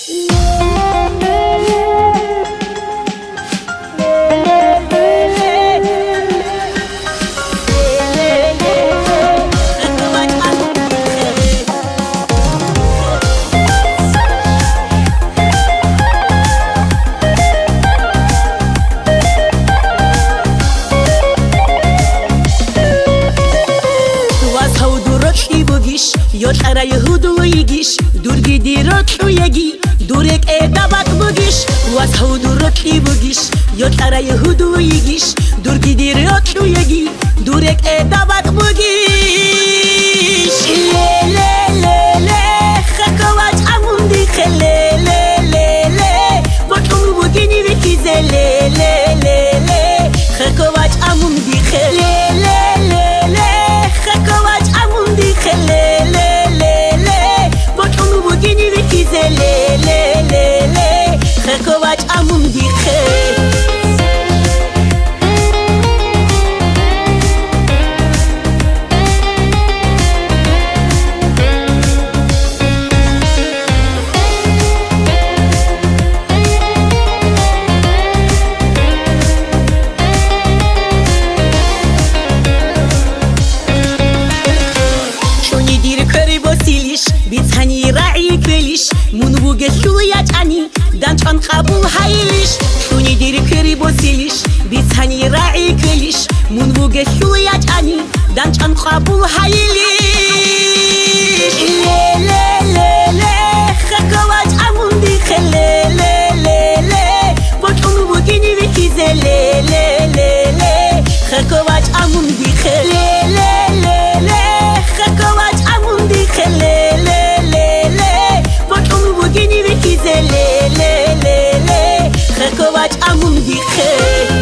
یوشرا یهودو یگیش دور گیدی رو یگی دورک ادبات بگیش واس هودو رو کی بگیش یوشرا یهودو یگیش دور گیدی رو یگی دورک ادبات بگیش له له له له خکوات عمودی خله له له له بکم بگینی بکیز له له له له خکوات عمودی خله له له له خکوات عمودی خله خکوات عموم دیخه شونی دیر کری باسیلیش بیتانی رعی کلیش منو گشویت انی دانچان قبول هایلیش شونی دیر کری باسیلیش بیتانی رعی کلیش منو گشویت انی دانچان قبول هایلیش له له له له خکوات عمون دیخه له له له له بکم بگینی بکیزه له له له له خکوات عمون دیخه له له له له خکوات عمون دیخه له له له له بکم بگینی بکیزه له له له له خکوات عمون دیخه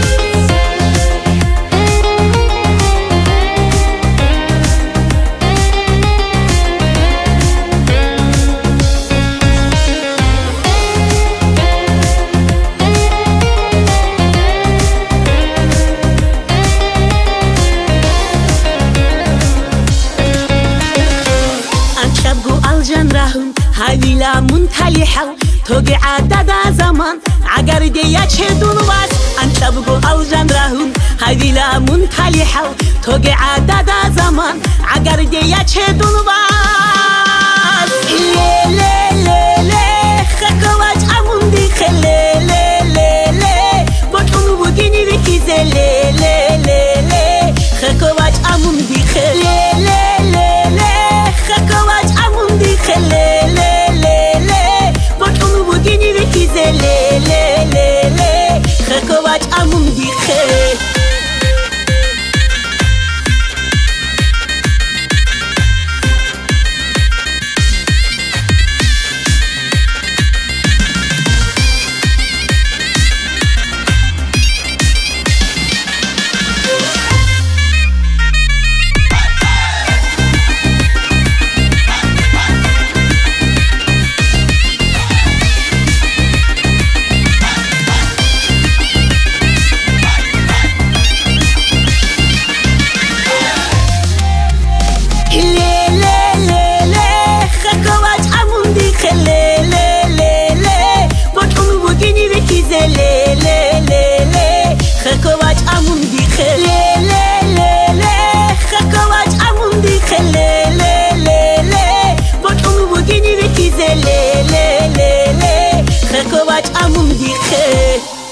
هاویلا منتلیحو توقع عدد زمان عقر دیا چه دنواس انت بگو الجن راهون هاویلا منتلیحو توقع عدد زمان عقر دیا چه دنواس له له له له خکوات عمون دیخه له له له له بکم بگینی بکیزه له له له له خکوات عمون دیخه له له له له خکوات عمون دیخه له له له له له خکوات عمون دیخه له له له له خکوات عمون دیخه له له له له خکوات عمون دیخه له له له له بکم بگینی بکیزه له له له له خکوات عمون دیخه